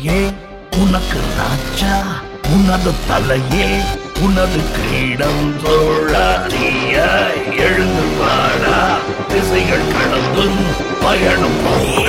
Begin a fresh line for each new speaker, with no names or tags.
மலையே உனக்கு ராஜா உனது தலையே உனது கிரீடம் தோழாதிய எழுந்து வாடா திசைகள் கடந்தும் பயணம் போய்